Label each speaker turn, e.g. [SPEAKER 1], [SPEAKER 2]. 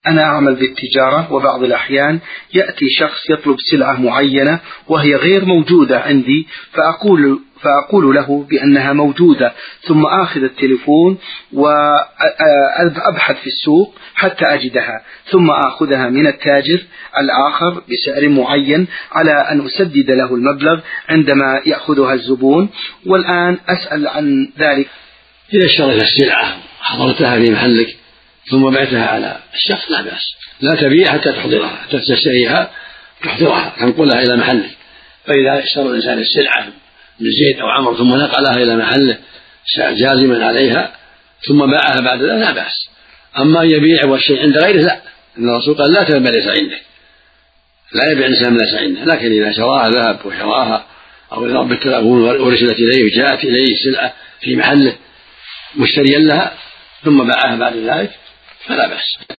[SPEAKER 1] أنا أعمل بالتجارة، وبعض الأحيان يأتي شخص يطلب سلعة معينة وهي غير موجودة عندي، فأقول له بأنها موجودة، ثم آخذ التليفون وأبحث في السوق حتى أجدها، ثم آخذها من التاجر الآخر بسعر معين على أن أسدد له المبلغ عندما يأخذها الزبون. والآن أسأل عن ذلك.
[SPEAKER 2] إذا اشتريت السلعة حضرتها في محلك ثم بعتها على الشخص لا بأس، لا تبيع حتى تحضرها، حتى تشتريها تحضرها تنقلها إلى محلك. فإذا اشترى الإنسان السلعة من زيد أو عمرو ثم نقلها إلى محله جازما عليها ثم باعها بعد ذلك لا بأس. أما أن يبيع والشيء عند غيره لا، إن الرسول قال لا تبيع ما ليس عندك، لا يبيع الإنسان ما ليس عنده. لكن إذا شراها ذهب وشراها أو بالتلفون ورسلت إليه وجاءت إليه السلعة في محله مشتريا لها ثم باعها بعد ذلك فلا بأس.